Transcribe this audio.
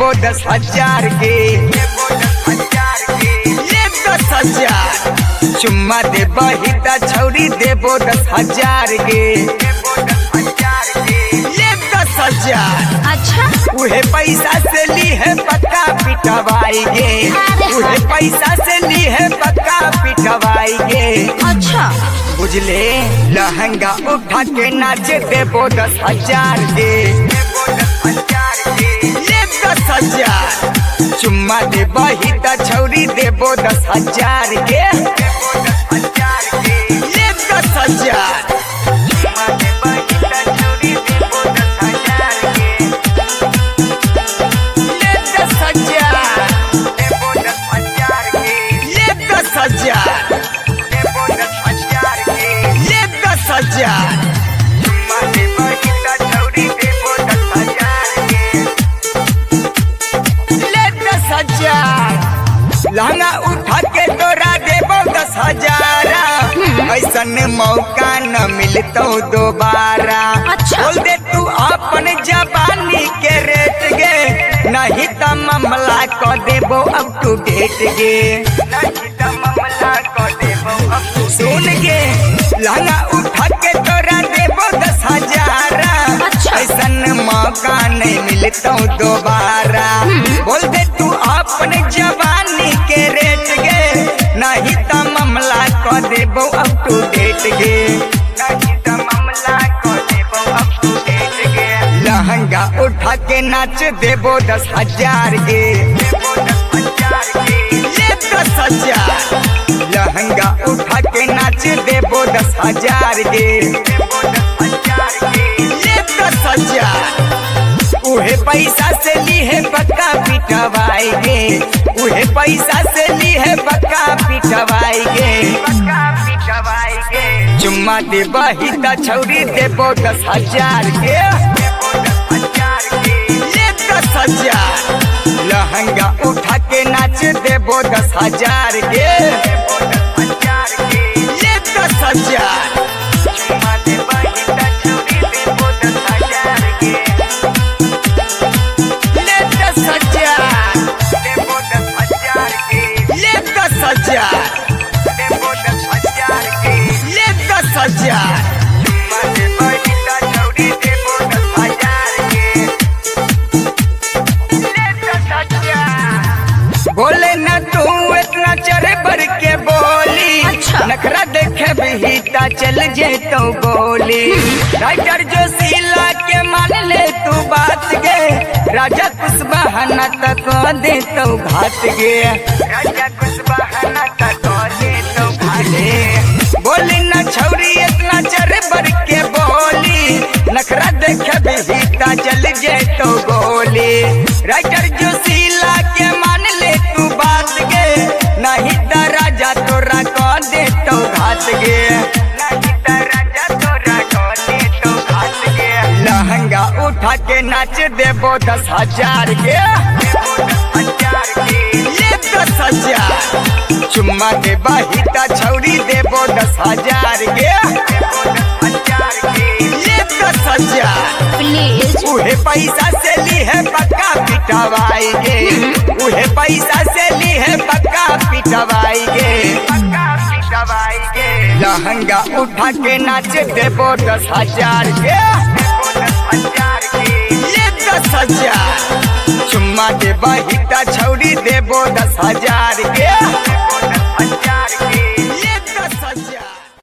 देबो 10,000 के, ये 10,000 चुम्मा देबो ही त छौरी देबो 10,000 के, ये 10,000। अच्छा उहे पैसा से ली है पक्का पिटवाएंगे, उहे पैसा से ली है पक्का पिटवाएंगे। अच्छा बुझले लहंगा उठा के नाच देबो 10,000 के, ये 10,000 चुम्मा देबो ही त छौरी देबो 10,000 के, ये 10,000 लहंगा उठा के तोरा देबो 10,000, ऐसन मौका न मिलतो दोबारा। अच्छा। बोल दे तू अपन जवानी के रेट गे, नहीं त मामला को देबो अप टू डेट गे, नहीं त मामला को देबो अप टू। सुन गे लहंगा उठा के तोरा देबो 10,000, अच्छा। ऐसन मौका नहीं मिलतो दोबारा। बोल दे तू अपन जवानी के रेट गे, नहीं त मामला को देबो अप टू डेट गे, नहीं त मामला को देबो अप टू डेट गे। लहंगा उठा के नाच देबो 10,000 के, ये 10,000 लहंगा उठा के नाच देबो 10,000 के, ये 10,000 उहे पैसा से ली है पक्का पिटवाएंगे, उहे पैसा से ली है पक्का पिटवाएंगे, चुम्मा देबो ही त छौरी देबो 10,000 के, ये 10,000 लहंगा उठा के नाच देबो 10,000 के, ये 10,000 चुम्मा देबो ही त छौरी देबो 10,000 के, ये 10,000 देबो 10,000 के, ये 10,000 देबो 10,000 के, ये 10,000 चुम्मा देबो ही त छौरी देबो 10,000 के, ये 10,000। बोले न तू इतना चढ़ बढ़ के बोली, अच्छा। नखरा देखे भी ता चल जेतो गोली। राइटर जो सीला के मान ले तू बात गे, राजा कुशवाहा तक दे तो घाट गे, राजा कुशवाहा तक दे तो घाटे। बोली न छौरी इतना चढ़ बढ़ के बोली, नखरा देखे भी ता चल जेतो गोली। राइटर जो सीला के मान ले तू बात गे, नहीं त राजा तोरा को दे तो घाट गे, नहीं त राजा तोरा को दे तो घाट गे। लहंगा उठा के नाच देबो 10,000 के, ये 10,000 चुम्मा देबो ही त छौरी देबो 10,000 के, ये 10,000 प्लीज। उहे पैसा से ली है पक्का पिटवाएंगे, उहे पैसा से ली है पक्का पिटवाएंगे, पक्का पिटवाएंगे। लहंगा उठा के नाच देबो 10,000 के, ये 10,000 चुम्मा देबो ही